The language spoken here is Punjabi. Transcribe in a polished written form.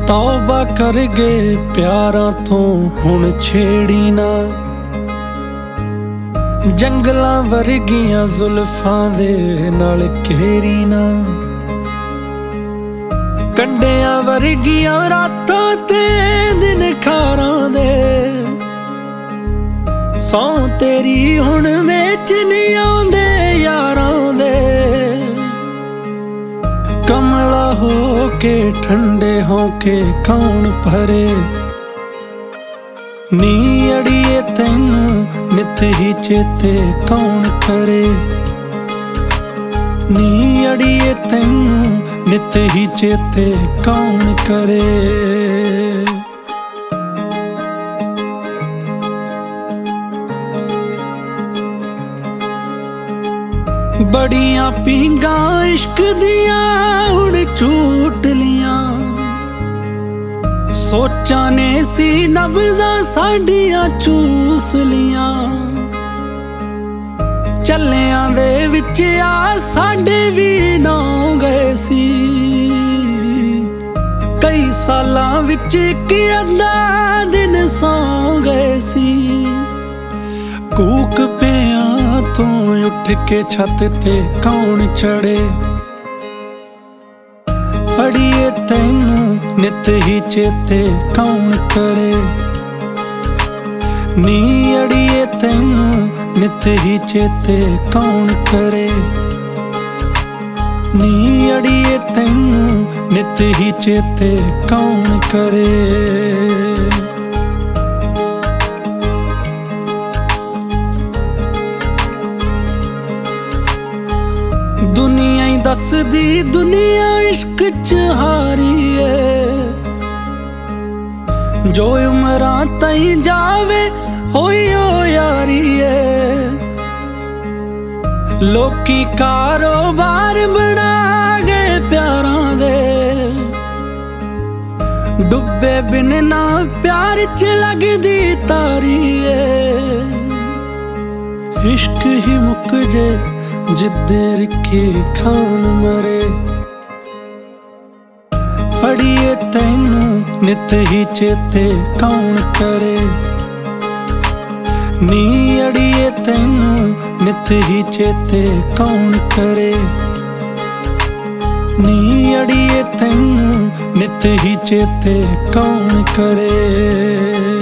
ਤੌਬਾ ਕਰ ਗਏ ਪਿਆਰਾਂ ਤੋਂ ਹੁਣ ਛੇੜੀ ਨਾ, ਜੰਗਲਾਂ ਵਰਗੀਆਂ ਜ਼ੁਲਫਾਂ ਦੇ ਨਾਲ ਘੇਰੀ ਨਾ, ਕੰਡਿਆਂ ਵਰਗੀਆਂ ਰਾਤਾਂ ਤੇ ਦਿਨ ਖਾਰਾਂ ਦੇ, ਸੌਂ ਤੇਰੀ ਹੁਣ ਵਿੱਚ ਨਹੀਂ ਆਉਂਦੇ ਯਾਰਾਂ ਦੇ। ਕਮਲਾ ਹੋ ਕੇ ਠੰਡੇ ਹੋ ਕੇ ਕੌਣ ਭਰੇ, ਨੀ ਅੜੀਏ ਤੈਨੂੰ ਨਿੱਤ ਹੀ ਚੇਤੇ ਕੌਣ ਕਰੇ, ਨੀ ਅੜੀਏ ਤੈਨੂੰ ਨਿੱਤ ਹੀ ਚੇਤੇ ਕੌਣ ਕਰੇ। ਬੜੀਆਂ ਪੀਂਘਾਂ ਇਸ਼ਕ ਦੀਆਂ ਹੁਣ ਝੂਟ ਲੀਆਂ, ਸੋਚਾਂ ਨੇ ਸੀ ਨਬਜ਼ਾਂ ਸਾਡੀਆਂ ਚੂਸ ਲੀਆਂ, ਚੱਲਿਆਂ ਦੇ ਵਿੱਚ ਆ ਸਾਡੇ ਵੀ ਨੌ ਗਏ ਸੀ, ਕਈ ਸਾਲਾਂ ਵਿੱਚ ਇੱਕ ਅੱਧਾ ਦਿਨ ਸੌਂ ਗਏ ਸੀ। ਕੂਕ ਪਿਆਂ ਤੋਂ ਉੱਠ ਕੇ ਛੱਤ ਤੇ ਕੌਣ ਚੜੇ, ਅੜੀਏ ਤੈਨੂੰ ਨਿੱਤ ਹੀ ਚੇਤੇ ਕੌਣ ਕਰੇ, ਨੀ ਅੜੀਏ ਤੈਨੂੰ ਨਿੱਤ ਹੀ ਚੇਤੇ ਕੌਣ ਕਰੇ, ਨੀ ਅੜੀਏ ਤੈਨੂੰ ਨਿੱਤ ਹੀ ਚੇਤੇ ਕੌਣ ਕਰੇ। ਦੁਨੀਆ ਹੀ ਦੱਸਦੀ ਦੁਨੀਆ ਇਸ਼ਕ ਚ ਹਾਰੀ ਏ, ਜੋ ਉਮਰਾਂ ਤਾਈਂ ਜਾਵੇ ਹੋਈ ਓ ਯਾਰੀ ਏ। ਲੋਕੀ ਕਾਰੋਬਾਰ ਬਣਾ ਗਏ ਪਿਆਰਾਂ ਦੇ, ਡੁੱਬੇ ਬਿਨ ਨਾ ਪਿਆਰ ਚ ਲੱਗਦੀ ਤਾਰੀ ਏ। ਇਸ਼ਕ ਹੀ ਮੁੱਕ ਜੇ ਜਿੱਦੇ ਰਿੱਖੀ ਖਾਨ ਮਰੇ, ਅੜੀਏ ਤੈਨੂੰ ਨਿੱਤ ਹੀ ਚੇਤੇ ਕੌਣ ਕਰੇ, ਨੀ ਅੜੀਏ ਤੈਨੂੰ ਨਿੱਤ ਹੀ ਚੇਤੇ ਕੌਣ ਕਰੇ, ਨੀ ਅੜੀਏ ਤੈਨੂੰ ਨਿੱਤ ਹੀ ਚੇਤੇ ਕੌਣ ਕਰੇ।